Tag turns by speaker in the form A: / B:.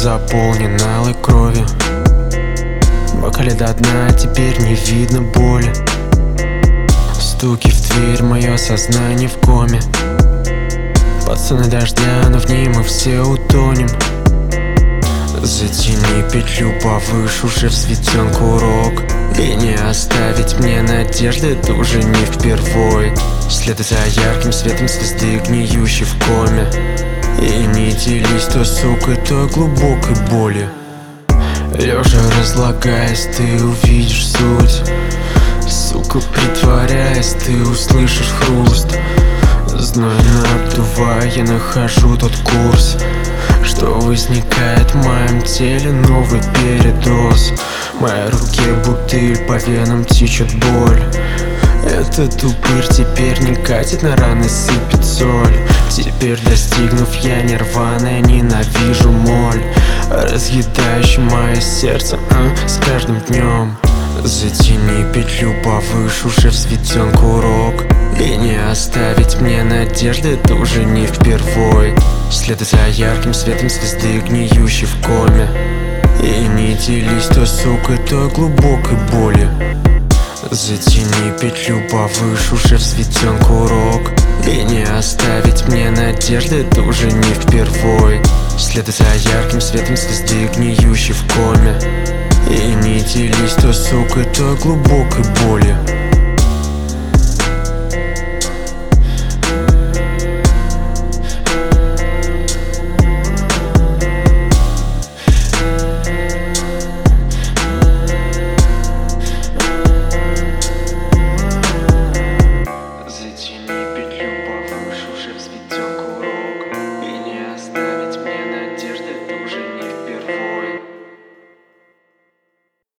A: заполнен алой кровью. В бокале до дна, теперь не видно боли. Стуки в дверь, мое сознание в коме. Под стеной дождя, но в ней мы все утонем. Затяни петлю повыше, уже взведен курок. И не оставить мне надежды, это уже не впервой. Следуй за ярким светом звезды, гниющей в коме. И не делись той сукой, той глубокой болью. Лежа разлагаясь, ты увидишь суть. Сука, притворяясь, ты услышишь хруст. Знойно обдувая, я нахожу тот курс, что возникает в моем теле новый передоз. В моей руке бутыль, по венам течет боль. Этот упырь теперь не катит, на раны сыпет соль. Теперь, достигнув, я нирваны, ненавижу моль, разъедающий мое сердце с каждым днем. Затяни петлю повыше, уже взведен курок. И не оставить мне надежды, это уже не впервой. Следуй за ярким светом звезды, гниющей в коме. И не делись той сукой, той глубокой болью. Затяни петлю повыше, уже взведен курок. И не оставить мне надежды, это уже не впервой. Следуй за ярким светом звезды, гниющей в коме. И не делись той сукой, той глубокой болью.